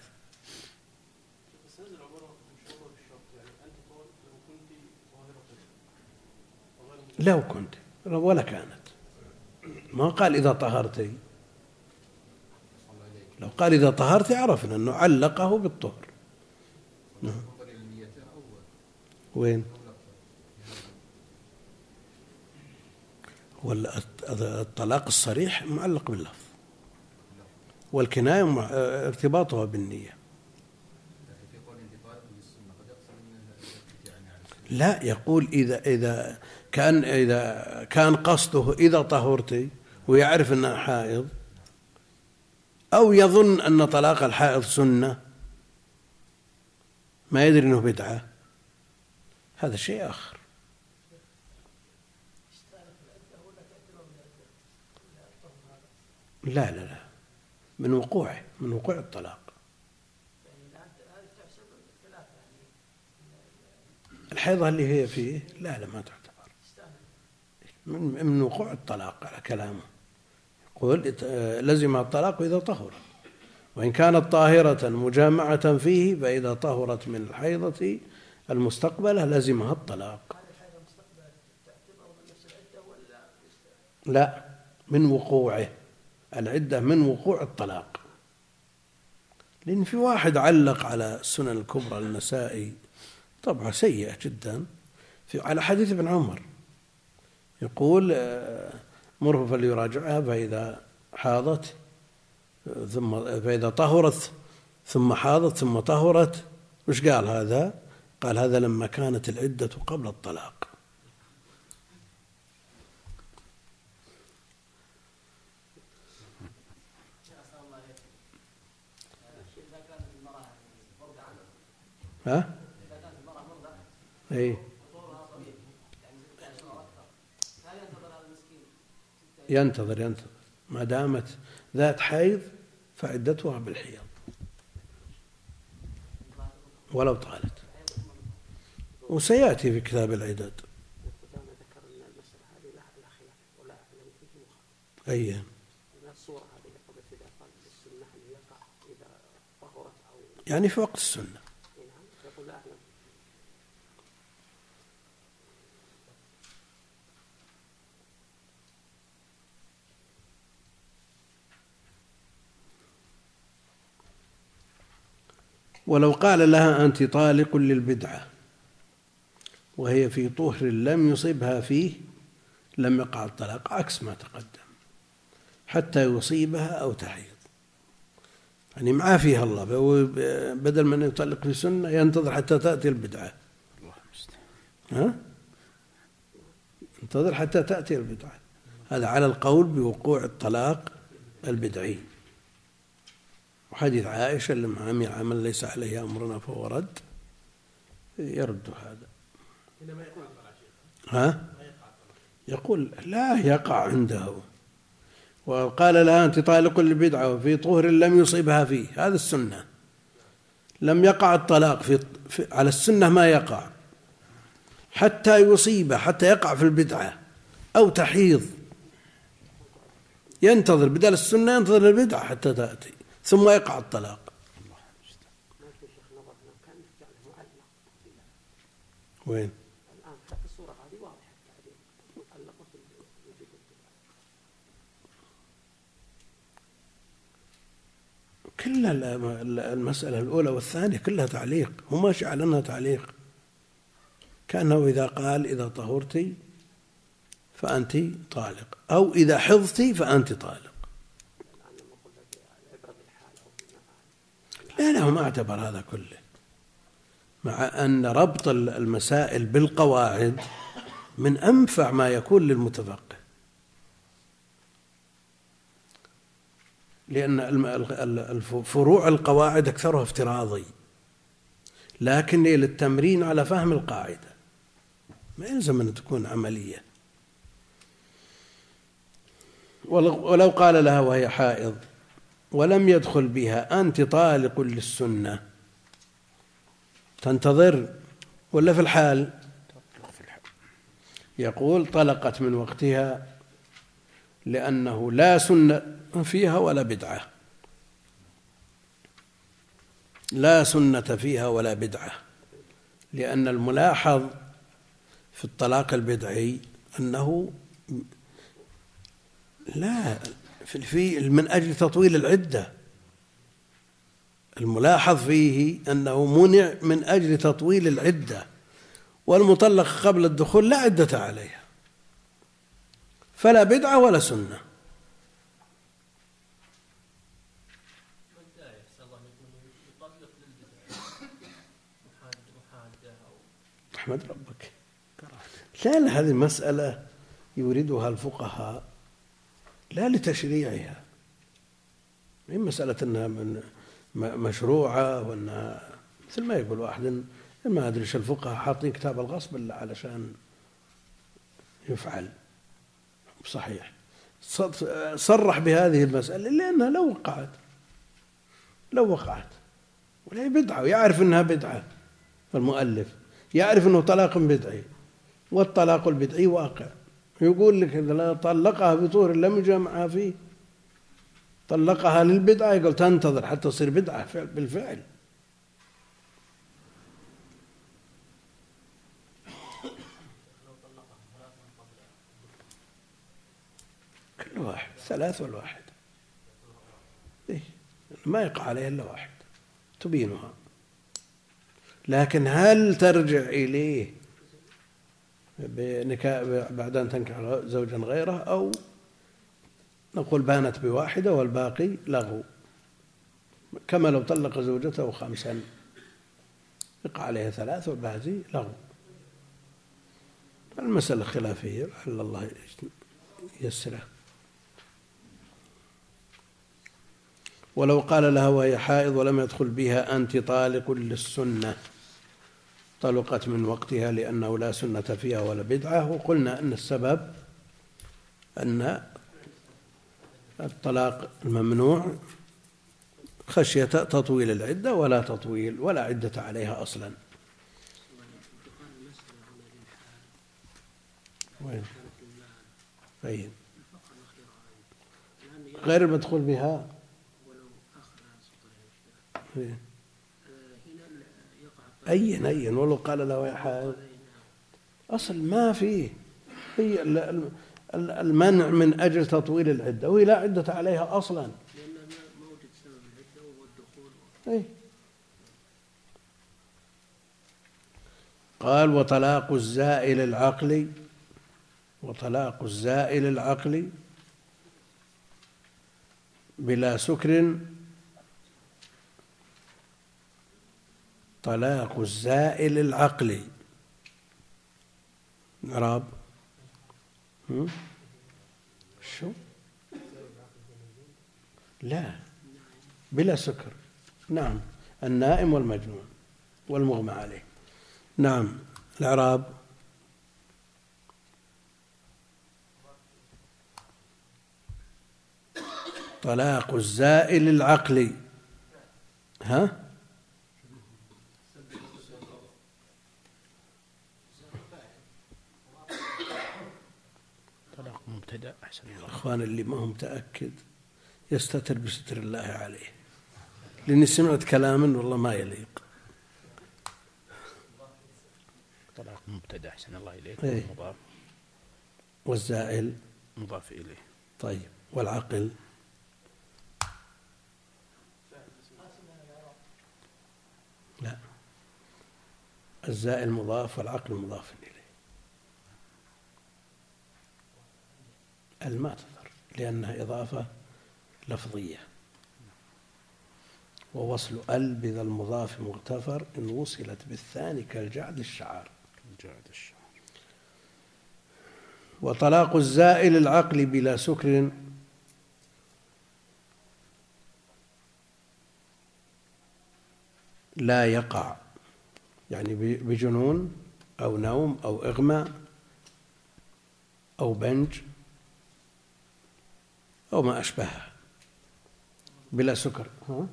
لو كنت ولا كانت، ما قال إذا طهرتي. لو قال إذا طهرتي عرفنا أنه علقه بالطهر. وين؟ الطلاق الصريح معلق باللفظ، والكناية ارتباطها بالنية. لا يقول إذا كان قصده إذا طهرتي ويعرف أنها حائض، أو يظن أن طلاق الحائض سنة ما يدري أنه بدعة، هذا شيء آخر. لا من وقوع الطلاق. الحيضة اللي هي فيه لا ما تعتبر من وقوع الطلاق على كلامه. يقول لزمها الطلاق إذا طهرت، وإن كانت طاهرة مجامعة فيه فإذا طهرت من الحيضة المستقبلة لزمها الطلاق. لا، من وقوعه، العدة من وقوع الطلاق. لأن في واحد علق على السنن الكبرى للنسائي طبعا سيئة جدا على حديث ابن عمر، يقول مره فليراجعها فإذا حاضت فإذا طهرت ثم حاضت ثم طهرت. وش قال هذا؟ قال هذا لما كانت العدة قبل الطلاق. ها؟ اي ينتظر ما دامت ذات حيض فعدتها بالحيض ولو طالت، وسيأتي في كتاب العدد. أي يعني في وقت السنة. ولو قال لها أنت طالق للبدعة وهي في طهر لم يصبها فيه لم يقع الطلاق، عكس ما تقدم، حتى يصيبها أو تحيض. يعني معاه فيها الله، بدل من يطلق في سنة ينتظر حتى تأتي البدعة. ها؟ ينتظر حتى تأتي البدعة. هذا على القول بوقوع الطلاق البدعي. وحديث عائشة لما عمل عمل ليس عليه أمرنا فهو رد، يرد هذا. ها؟ يقول لا يقع عنده. وقال لها أنت طالق للبدعة وفي طهر لم يصيبها فيه، هذا السنة. لم يقع الطلاق على السنة، ما يقع حتى يصيبه، حتى يقع في البدعة أو تحيض. ينتظر بدل السنة، ينتظر البدعة حتى تأتي ثم يقع الطلاق. وين؟ الآن حتى الصورة هذه واضحة كل المسألة الأولى والثانية كلها تعليق، هو ما جعل لنا تعليق. كأنه إذا قال إذا طهرتي فأنت طالق، أو إذا حضتي فأنت طالق. لا ما اعتبر هذا كله، مع أن ربط المسائل بالقواعد من أنفع ما يكون للمتفقه، لأن فروع القواعد أكثرها افتراضي، لكن للتمرين على فهم القاعدة ما يلزم أن تكون عملية. ولو قال لها وهي حائض ولم يدخل بها أنت طالق للسنة، تنتظر ولا في الحال؟ يقول طلقت من وقتها لأنه لا سنة فيها ولا بدعة، لا سنة فيها ولا بدعة. لأن الملاحظ في الطلاق البدعي أنه لا في من أجل تطويل العدة، الملاحظ فيه أنه منع من أجل تطويل العدة، والمطلق قبل الدخول لا عدة عليها، فلا بدعة ولا سنة. أحمد ربك. لا هذه مسألة يريدها الفقهاء لا لتشريعها، هي مسألة أنها مشروعة، وأنها مثل ما يقول واحد ما أدري إيش الفقهاء حاطين كتاب الغصب إلا علشان يفعل. صحيح صرح بهذه المسألة لأنها لو وقعت ولا بدعة ويعرف أنها بدعة، فالمؤلف يعرف أنه طلاق بدعي، والطلاق البدعي واقع. يقول لك إذا لا طلقها بطهر لم يجامعها فيه، طلقها للبدعة، يقول تنتظر حتى تصير بدعة بالفعل. كل واحد 3 والواحد، إيه؟ ما يقع عليه إلا واحد تبينها. لكن هل ترجع إليه بعد أن تنكح زوجا غيره، أو نقول بانت بواحدة والباقي لغو، كما لو طلق زوجته 5 يقع عليها 3 والباقي لغو. المسألة خلافية، لعل الله يسره. ولو قال لها وهي حائض ولم يدخل بها أنت طالق للسنة طلقت من وقتها لأنه لا سنة فيها ولا بدعة. وقلنا أن السبب أن الطلاق الممنوع خشية تطويل العدة، ولا تطويل ولا عدة عليها أصلا. وين؟ فين؟ غير المدخول بها. أين ولو قال له يا حائض أصل ما فيه، هي المنع من أجل تطويل العدة، وهي لا عدة عليها أصلا، لأن ما وجد سبب العدة وهو الدخول. أي. قال وطلاق الزائل العقلي، وطلاق الزائل العقلي بلا سكر، طلاق الزائل العقلي إعراب شو؟ لا، بلا سكر. نعم، النائم والمجنون والمغمى عليه. نعم، الإعراب طلاق الزائل العقلي. ها؟ طلاق مبتدأ. أحسن الله. أخوان اللي ما هم متأكد يستتر بستر الله عليه، لأني سمعت كلاما والله ما يليق. طلاق مبتدأ. أحسن الله إليك. إيه؟ مضاف. والزائل مضاف إليه. طيب، والعقل لا، الزائل مضاف والعقل مضاف إليه. ما تظهر لأنها إضافة لفظية، ووصل ال بذا المضاف مغتفر إن وصلت بالثاني كالجعد الشعار. وطلاق الزائل العقل بلا سكر لا يقع، يعني بجنون أو نوم أو إغماء أو بنج أو ما أشبهها بلا سكر. ها؟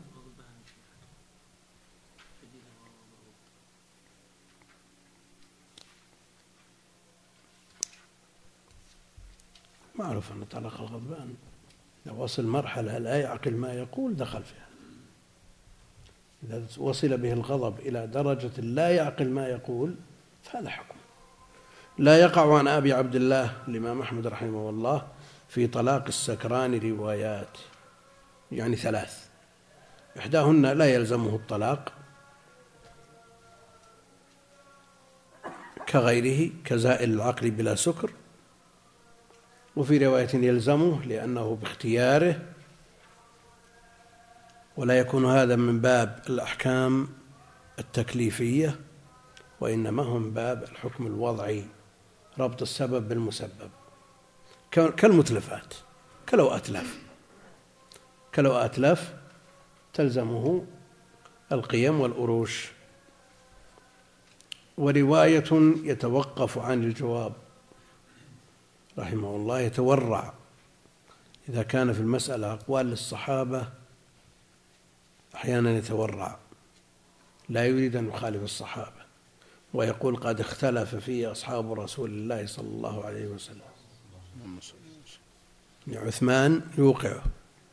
معروف أن طلاق الغضبان لو وصل مرحلة لا يعقل ما يقول دخل فيها. إذا وصل به الغضب إلى درجة لا يعقل ما يقول فهذا حكم. لا يقع عن أبي عبد الله الإمام أحمد رحمه الله في طلاق السكران روايات، يعني 3: إحداهن لا يلزمه الطلاق كغيره كزائل العقل بلا سكر، وفي رواية يلزمه لأنه باختياره، ولا يكون هذا من باب الأحكام التكليفية، وإنما هو من باب الحكم الوضعي، ربط السبب بالمسبب، كالمتلفات، كلو أتلف تلزمه القيم والأروش. ورواية يتوقف عن الجواب رحمه الله، يتورع إذا كان في المسألة أقوال للصحابة أحيانا يتورع، لا يريد أن يخالف الصحابة، ويقول قد اختلف فيه أصحاب رسول الله صلى الله عليه وسلم. عثمان يوقعه،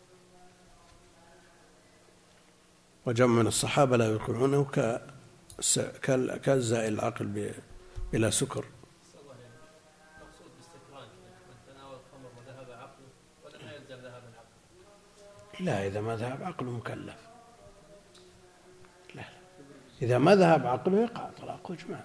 وجمع من الصحابة لا يوقعونه كالزائل العقل بلا سكر. مقصود باستكراه من تناول الخمر وذهب عقله ولم يلزم ذهاب العقل. لا، إذا ما ذهب عقله مكلف. لا، إذا ما ذهب عقله يقع طلاقه إجماع.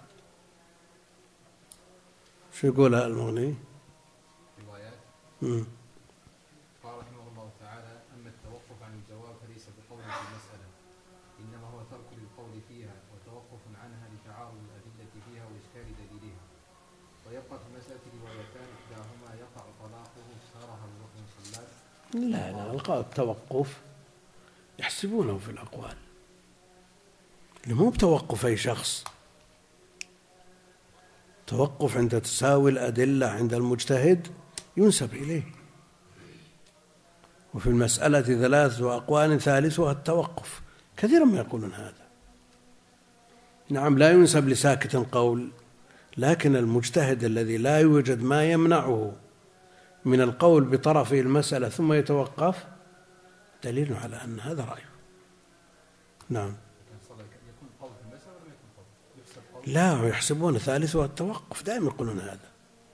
شو يقول المغني؟ روايات. قال رحمه الله تعالى: أما التوقف عن الجواب فليس بقول في المسألة، إنما هو ترك للقول فيها وتوقف عنها لتعارض الأدلة فيها وإشكال دليلها. ويبقى في المسألة روايتان إحداهما يقع طلاقه سارها الركن صلات. لا، القاء التوقف يحسبونه في الأقوال، مو بتوقف أي شخص، توقف عند تساوي الأدلة عند المجتهد ينسب إليه. وفي المسألة 3 أقوال ثالثها التوقف، كثيرا ما يقولون هذا. نعم، لا ينسب لساكت قول، لكن المجتهد الذي لا يوجد ما يمنعه من القول بطرفه المسألة ثم يتوقف دليل على أن هذا رأيه. نعم. لا، يحسبون ثالثها التوقف، دائما يقولون هذا.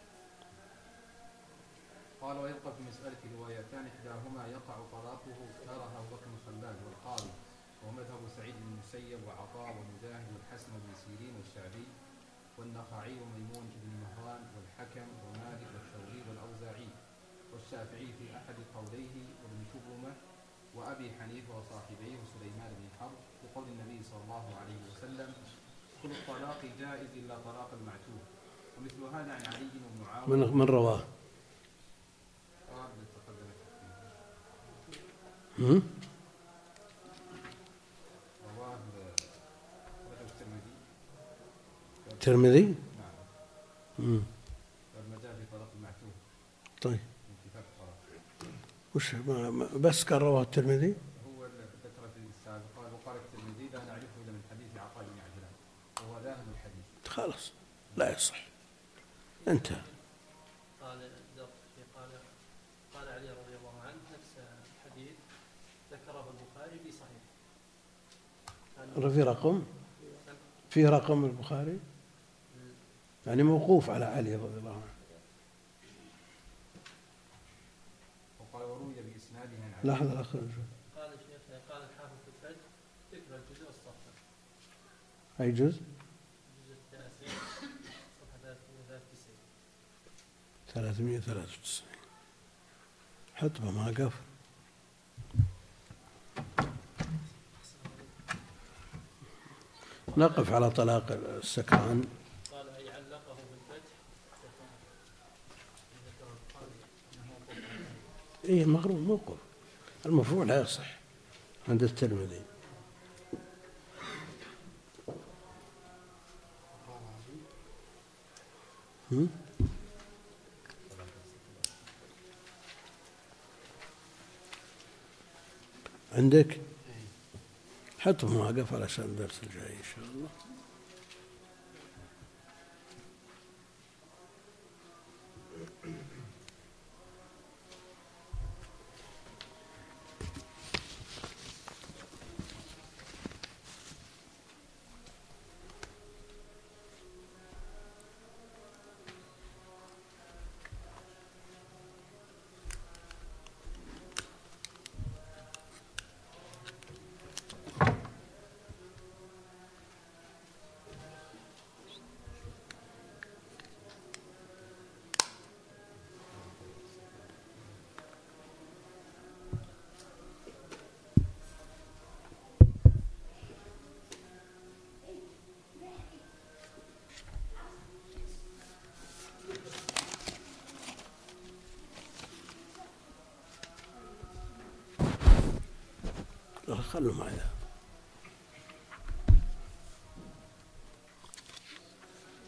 قال: ويبقى في مسألة روايتان إحداهما يقع طلاقه تارها أبو بكر الخلال والقاضي، ومذهب سعيد بن المسيب وعطاء ومجاهد والحسن بن سيرين والشعبي والنخعي وميمون بن مهران والحكم ومالك والثوري والأوزاعي والشافعي في أحد قوليه وابن شبرمة وأبي حنيفة وصاحبيه وسليمان بن حرب بقول النبي صلى الله عليه وسلم: كل الطلاق جائز إلا طلاق المعتوه. ومثل هذا عن علي ومعاوية. من رواه؟ رواه الترمذي. نعم. والمجال في طلاق المعتوه. طيب. من كتاب الطلاق. وش بس كان رواه الترمذي؟ هو ذكر في السابق وقال الترمذي لا نعرفه الا من حديث عطاء بن عجلان وهو ذاهب الحديث. خلاص لا يصح، انتهى. قال علي رضي الله عنه نفس الحديث ذكره البخاري في صحيح. في رقم البخاري يعني موقوف على علي رضي الله عنه. وقال وروي بإسناده عن علي. لحظة أخرج. قال الشيخ قال الحافظ في الفتح ذكر الجزء والصفحة. أي جزء؟ الجزء التاسع صفحة 393. 393. حطبة ما قف. نقف على طلاق السكران. قال أي علقه بالفتح. إيه المغروم موقف، المرفوع لا يصح عند الترمذي. عندك؟ حطه مواقف علشان الدرس الجاي إن شاء الله. خلوا معنا.